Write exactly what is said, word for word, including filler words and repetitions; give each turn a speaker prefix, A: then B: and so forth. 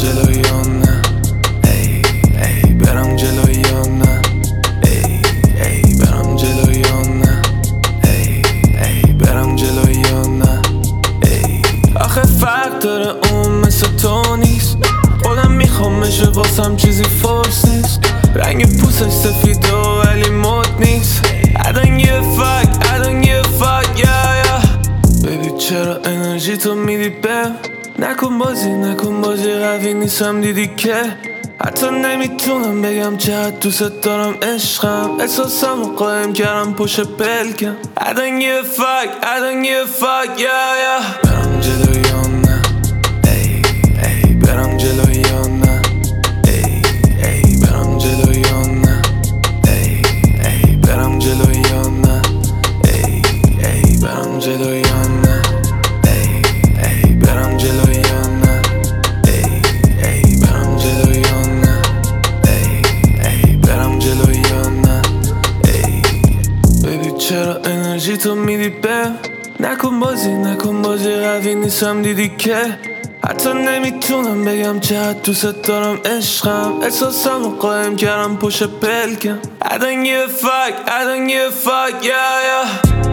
A: جلوی یا نه، ای ای برم جلوی یا نه، ای ای برم جلوی یا نه، ای ای برم جلوی یا نه، ای آخه فرق داره اون مثل تو نیست، خودم میخوامش واسم چیزی فورس نیست، رنگ پوستش سفیده ولی مد نیست. I don't give a fuck, I don't give a fuck, yeah yeah. Baby چرا انرژی تو میدی بهم، نکن بازی نکن بازی قوی نیستم دیدی که حتی نمیتونم بگم چقدر دوست دارم عشقم، احساسم رو قایم کردم پشت پلکم. I don't give a fuck, I don't give a fuck, yeah yeah. برم جلوی یا نه، ای ای برم جلوی یا نه، ای ای برم جلوی یا نه، ای ای برم جلوی یا نه، ای ای برم جلوی یا نه، ای ای برم جلوی یا نه، ای ای برم جلوی یا نه، ای ای برم جلوی یا نه، ای بیبی چرا انرژی تو میدی بهم، نکن بازی نکن بازی قوی نیستم دیدی که حتی نمیتونم بگم چقدر دوست دارم عشقم، احساسم رو قایم کردم پشت پلکم. I don't give a fuck, I don't give a fuck, yeah yeah.